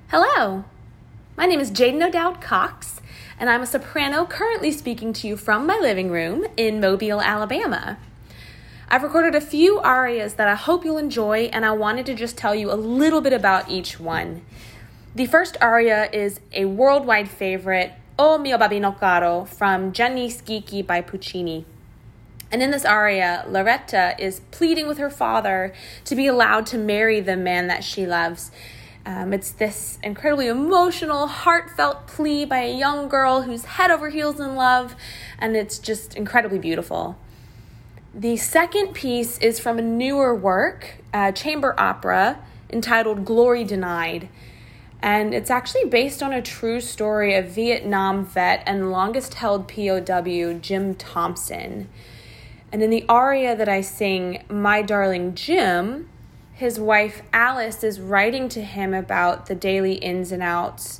Hello, my name is Jaden O'Dowd Cox, and I'm a soprano currently speaking to you from my living room in Mobile, Alabama. I've recorded a few arias that I hope you'll enjoy, and I wanted to just tell you a little bit about each one. The first aria is a worldwide favorite, O mio babbino caro, from Gianni Schicchi by Puccini. And in this aria, Lauretta is pleading with her father to be allowed to marry the man that she loves. It's this incredibly emotional, heartfelt plea by a young girl who's head over heels in love, and it's just incredibly beautiful. The second piece is from a newer work, a chamber opera entitled Glory Denied, and it's actually based on a true story of Vietnam vet and longest-held POW Jim Thompson. And in the aria that I sing, My Darling Jim, his wife Alice is writing to him about the daily ins and outs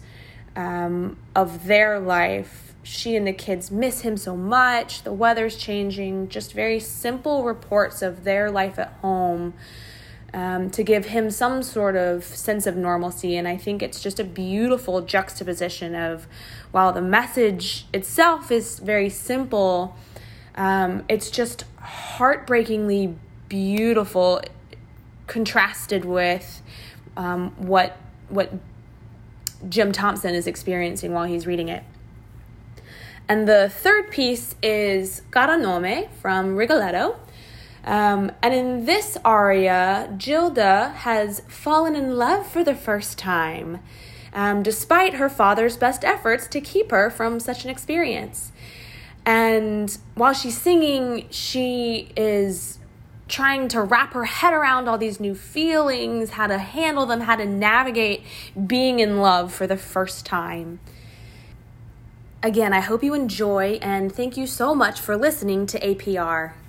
of their life. She and the kids miss him so much. The weather's changing. Just very simple reports of their life at home to give him some sort of sense of normalcy. And I think it's just a beautiful juxtaposition of, while the message itself is very simple, it's just heartbreakingly beautiful, contrasted with what Jim Thompson is experiencing while he's reading it. And the third piece is Cara Nome from Rigoletto. And in this aria, Gilda has fallen in love for the first time, despite her father's best efforts to keep her from such an experience. And while she's singing, she is trying to wrap her head around all these new feelings, how to handle them, how to navigate being in love for the first time. Again, I hope you enjoy, and thank you so much for listening to APR.